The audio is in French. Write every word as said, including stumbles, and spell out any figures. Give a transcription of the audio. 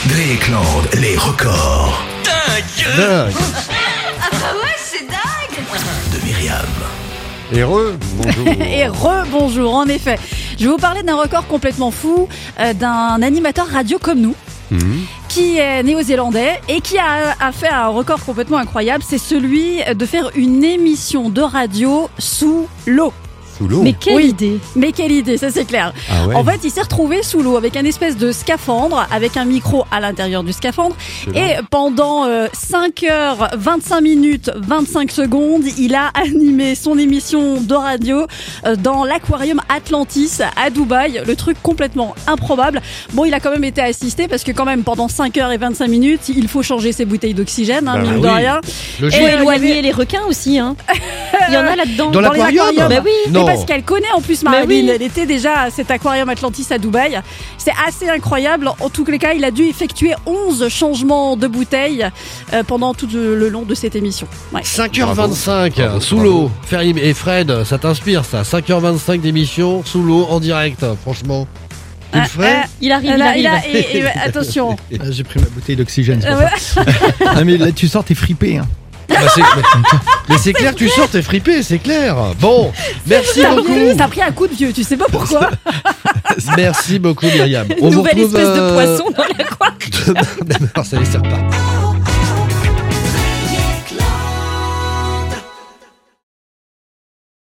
Dreyeckland, les records. Dingue. Dingue. Ah ouais, c'est dingue. De Myriam. Et re, bonjour. Et re-bonjour, en effet. Je vais vous parler d'un record complètement fou, euh, d'un animateur radio comme nous, Mhm. qui est néo-zélandais et qui a, a fait un record complètement incroyable. C'est celui de faire une émission de radio sous l'eau. Sous l'eau. Mais quelle Oui. idée Mais quelle idée, ça c'est clair. Ah ouais. En fait, il s'est retrouvé sous l'eau avec un espèce de scaphandre, avec un micro à l'intérieur du scaphandre. Excellent. Et pendant euh, cinq heures, vingt-cinq minutes, vingt-cinq secondes, il a animé son émission de radio euh, dans l'aquarium Atlantis à Dubaï. Le truc complètement improbable. Bon, il a quand même été assisté parce que quand même, pendant cinq heures et vingt-cinq minutes, il faut changer ses bouteilles d'oxygène, hein, Bah mine oui. de rien. Logique. Et, Faut euh, il y éloigner avait- les requins aussi, hein. Il y en a là-dedans. Dans dans les l'aquarium aquariums. Bah oui. Mais Non. parce qu'elle connaît en plus Mais Marilyn, oui. elle était déjà à cet aquarium Atlantis à Dubaï. C'est assez incroyable. En tous les cas, il a dû effectuer onze changements de bouteilles euh, pendant tout le long de cette émission. Ouais. cinq heures vingt-cinq, Bravo. sous Bravo. l'eau. Ferim et Fred, ça t'inspire ça? cinq heures vingt-cinq d'émission, sous l'eau, en direct, franchement. Tu le Euh, ferais? Il arrive, euh, il là, arrive. il a- et- et- attention. Ah, j'ai pris ma bouteille d'oxygène. c'est Euh, pour ouais. ça. Non, mais là, tu sors, t'es fripé. Hein. Bah, c'est- mais mais c'est clair, tu sors, t'es fripé, c'est clair. Bon, merci Ça a beaucoup. pris- ça a pris un coup de vieux, tu sais pas pourquoi. Merci beaucoup, Myriam. Une On vous nouvelle retrouve, espèce de euh, poisson dans l'aquarium. demain. Ça y est, c'est reparti.